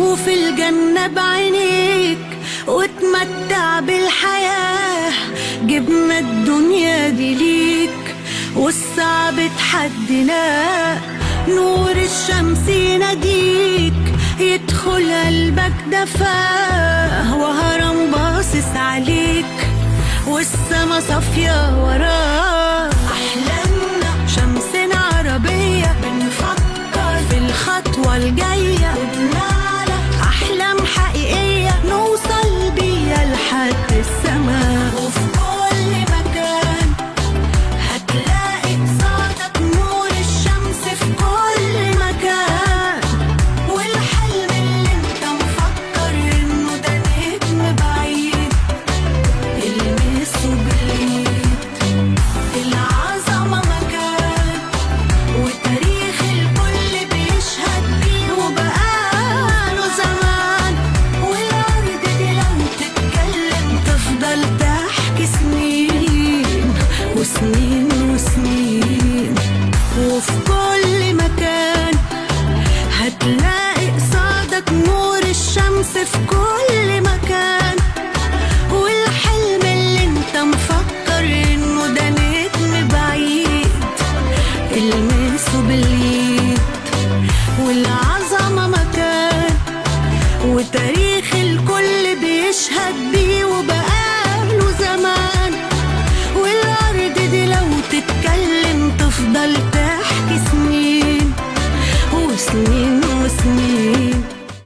شوف الجنة بعينيك وتمتع بالحياة. جبنا الدنيا دي ليك والصعب تحديناه. نور الشمس يناديك يدخل قلبك دفاه، وهرم باصص عليك والسما صافية وراك. أحلامنا شمسنا عربية، بنفكر في الخطوة الجاية، وبنعلى أحلام حقيقية نوصل بيها لحد السما. وفي كل مكان هتلاقي قصادك نور الشمس في كل مكان، والحلم اللي انت مفكر انه ده نجم بعيد المسه بالايد. العظمة مكان وتاريخ الكل بيشهد بيه وبقاله زمان، والأرض دي لو تتكلم تفضل تحكي سنين وسنين وسنين. وفي كل مكان هتلاقي قصادك نور الشمس في كل مكان، والحلم اللي انت مفكر انه ده نجم بعيد المسه بالايد. والعظمة مكان وتاريخ الكل بيشهد بيه وبقاله زمان، والأرض دي لو تتكلم تفضل تحكي سنين وسنين وسنين.